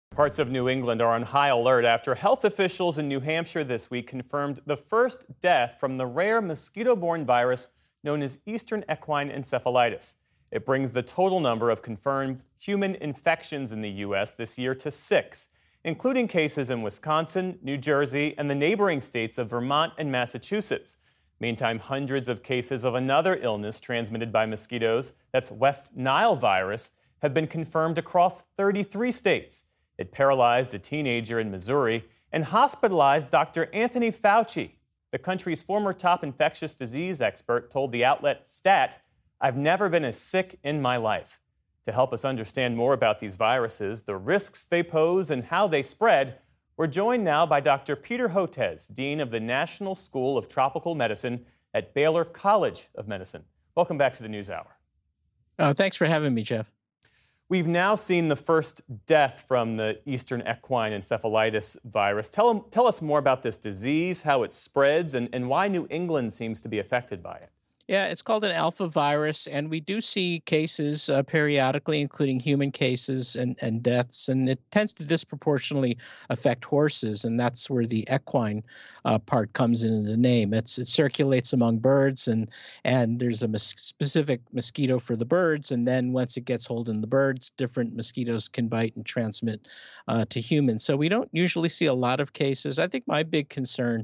Parts of New England are on high alert after health officials in New Hampshire this week confirmed the first death from the rare mosquito-borne virus known as Eastern equine encephalitis. It brings the total number of confirmed human infections in the U.S. this year to 6, including cases in Wisconsin, New Jersey, and the neighboring states of Vermont and Massachusetts. Meantime, hundreds of cases of another illness transmitted by mosquitoes, that's West Nile virus, have been confirmed across 33 states. It paralyzed a teenager in Missouri and hospitalized Dr. Anthony Fauci. The country's former top infectious disease expert told the outlet Stat, "I've never been as sick in my life." To help us understand more about these viruses, the risks they pose, and how they spread, we're joined now by Dr. Peter Hotez, Dean of the National School of Tropical Medicine at Baylor College of Medicine. Welcome back to the NewsHour. Thanks for having me, Jeff. We've now seen the first death from the Eastern equine encephalitis virus. Tell us more about this disease, how it spreads, and why New England seems to be affected by it. Yeah, it's called an alpha virus, and we do see cases periodically, including human cases and deaths, and it tends to disproportionately affect horses, and that's where the equine part comes into the name. It circulates among birds, and there's a specific mosquito for the birds, and then once it gets hold in the birds, different mosquitoes can bite and transmit to humans. So we don't usually see a lot of cases. I think my big concern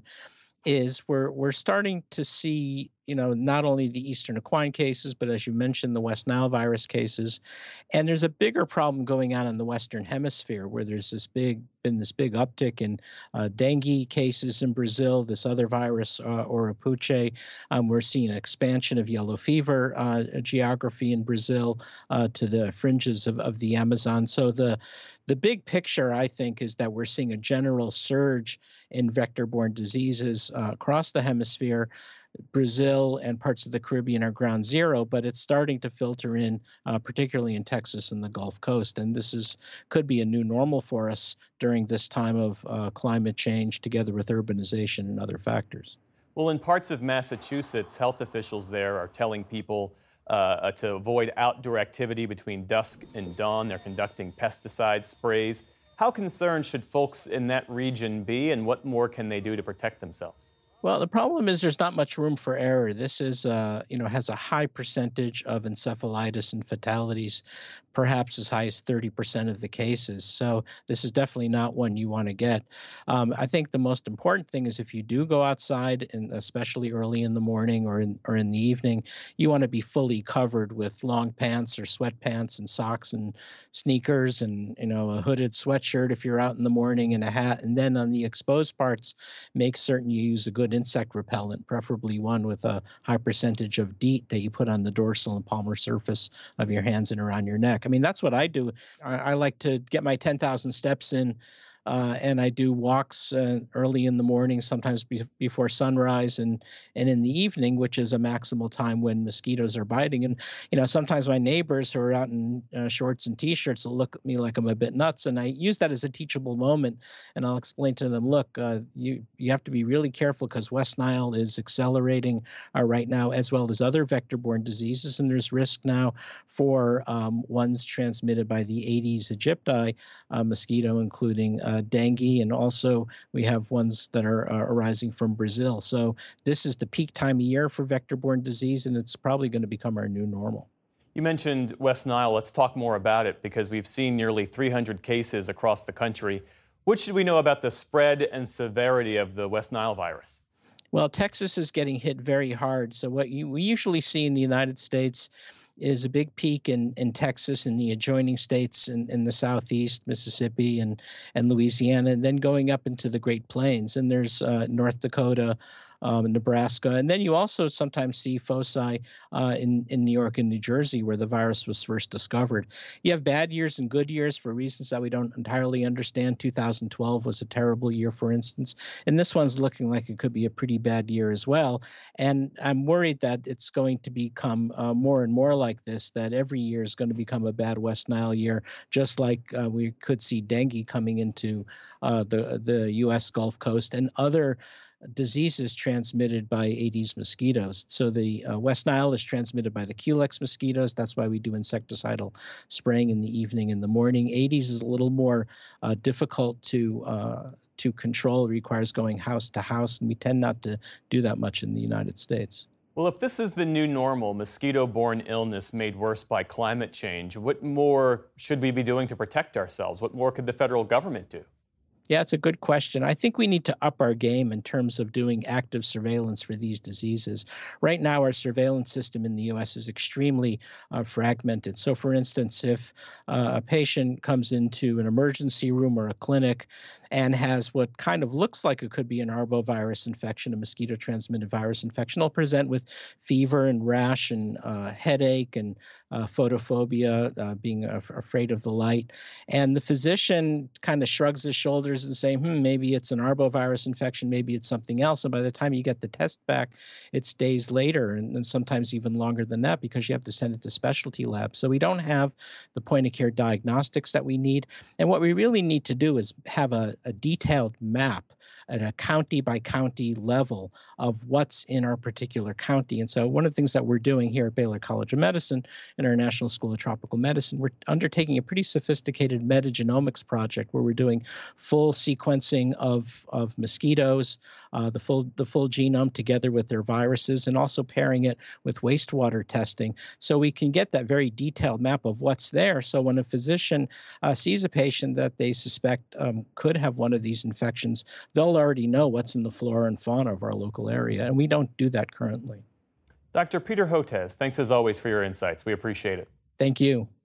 is we're starting to see, not only the Eastern equine cases, but as you mentioned, the West Nile virus cases. And there's a bigger problem going on in the Western Hemisphere where there's been this big uptick in dengue cases in Brazil, this other virus, Oropouche. We're seeing an expansion of yellow fever geography in Brazil to the fringes of the Amazon. So the big picture, I think, is that we're seeing a general surge in vector-borne diseases across the hemisphere. Brazil and parts of the Caribbean are ground zero, but it's starting to filter in, particularly in Texas and the Gulf Coast. And this could be a new normal for us during this time of climate change, together with urbanization and other factors. Well, in parts of Massachusetts, health officials there are telling people to avoid outdoor activity between dusk and dawn. They're conducting pesticide sprays. How concerned should folks in that region be, and what more can they do to protect themselves? Well, the problem is there's not much room for error. This is, has a high percentage of encephalitis and fatalities, perhaps as high as 30% of the cases. So this is definitely not one you want to get. I think the most important thing is if you do go outside, and especially early in the morning or in the evening, you want to be fully covered with long pants or sweatpants and socks and sneakers and, a hooded sweatshirt if you're out in the morning and a hat. And then on the exposed parts, make certain you use a good insect repellent, preferably one with a high percentage of DEET that you put on the dorsal and palmar surface of your hands and around your neck. I mean, that's what I do. I like to get my 10,000 steps in, and I do walks early in the morning, sometimes before sunrise, and in the evening, which is a maximal time when mosquitoes are biting. And sometimes my neighbors who are out in shorts and T-shirts will look at me like I'm a bit nuts, and I use that as a teachable moment. And I'll explain to them, look, you have to be really careful because West Nile is accelerating right now, as well as other vector-borne diseases, and there's risk now for ones transmitted by the Aedes aegypti mosquito, including dengue, and also we have ones that are arising from Brazil. So this is the peak time of year for vector-borne disease, and it's probably going to become our new normal. You mentioned West Nile. Let's talk more about it because we've seen nearly 300 cases across the country. What should we know about the spread and severity of the West Nile virus? Well, Texas is getting hit very hard. So what we usually see in the United States is a big peak in Texas and the adjoining states in the southeast, Mississippi and Louisiana, and then going up into the Great Plains. And there's North Dakota, Nebraska. And then you also sometimes see foci in New York and New Jersey where the virus was first discovered. You have bad years and good years for reasons that we don't entirely understand. 2012 was a terrible year, for instance. And this one's looking like it could be a pretty bad year as well. And I'm worried that it's going to become more and more like this, that every year is going to become a bad West Nile year, just like we could see dengue coming into the U.S. Gulf Coast and other diseases transmitted by Aedes mosquitoes. So the West Nile is transmitted by the Culex mosquitoes. That's why we do insecticidal spraying in the evening and the morning. Aedes is a little more difficult to control. It requires going house to house, and we tend not to do that much in the United States. Well, if this is the new normal, mosquito-borne illness made worse by climate change, what more should we be doing to protect ourselves? What more could the federal government do? Yeah, it's a good question. I think we need to up our game in terms of doing active surveillance for these diseases. Right now, our surveillance system in the U.S. is extremely fragmented. So, for instance, if a patient comes into an emergency room or a clinic and has what kind of looks like it could be an arbovirus infection, a mosquito-transmitted virus infection, they'll present with fever and rash and headache and photophobia, being afraid of the light. And the physician kind of shrugs his shoulders and say, maybe it's an arbovirus infection, maybe it's something else. And by the time you get the test back, it's days later, and sometimes even longer than that, because you have to send it to specialty labs. So we don't have the point of care diagnostics that we need. And what we really need to do is have a detailed map at a county by county level of what's in our particular county. And so one of the things that we're doing here at Baylor College of Medicine in our National School of Tropical Medicine, we're undertaking a pretty sophisticated metagenomics project where we're doing full sequencing of mosquitoes, the full genome together with their viruses, and also pairing it with wastewater testing, so we can get that very detailed map of what's there. So when a physician sees a patient that they suspect could have one of these infections, they'll already know what's in the flora and fauna of our local area, and we don't do that currently. Dr. Peter Hotez, thanks as always for your insights. We appreciate it. Thank you.